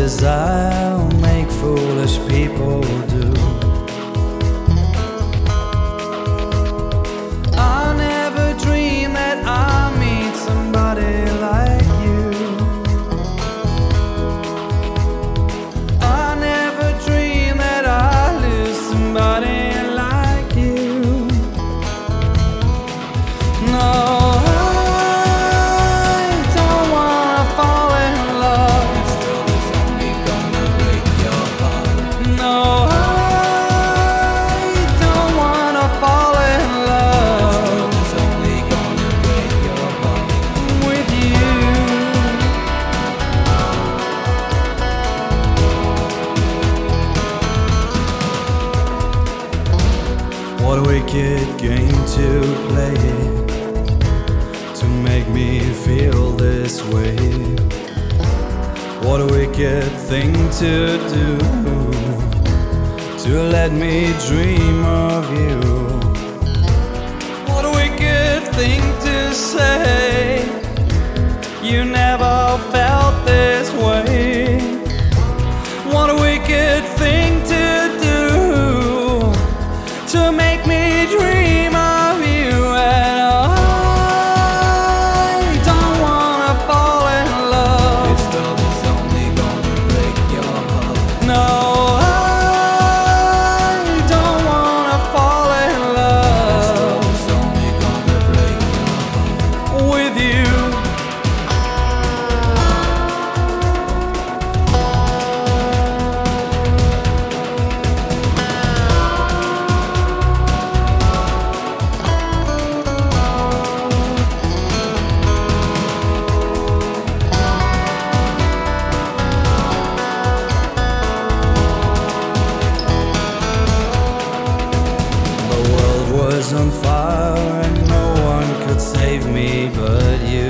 desire will make foolish people do. I never dreamed that I'd meet somebody like you. I never dreamed that I'd lose somebody like you. No. What a wicked game to play, to make me feel this way. What a wicked thing to do, to let me dream of you. What a wicked thing to say, you never felt this way. What a wicked thing to do, to make me dream of you. And I don't wanna fall in love. This love is only gonna break your heart. No, I don't wanna fall in love. This love is only gonna break your heart. With you. Was on fire and no one could save me but you.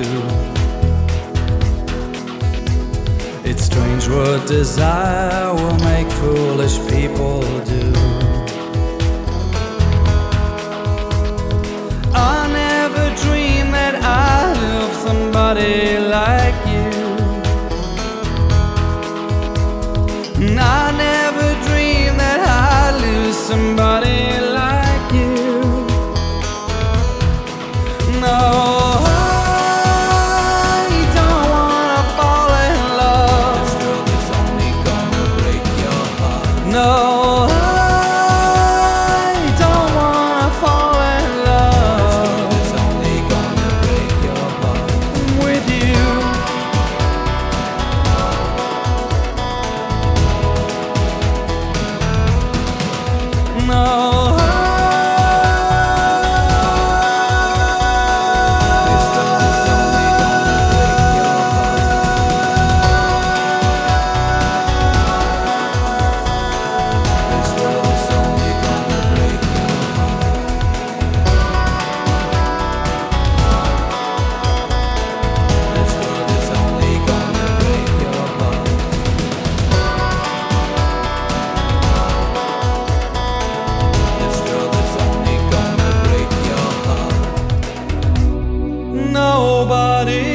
It's strange what desire will make foolish people do. I never dreamed that I'd love somebody like you. And I never dreamed that I'd lose somebody like you. No, I don't wanna fall in love. This love is only gonna break your heart. No, I don't wanna fall in love. This love is only gonna break your heart. With you. No. Nobody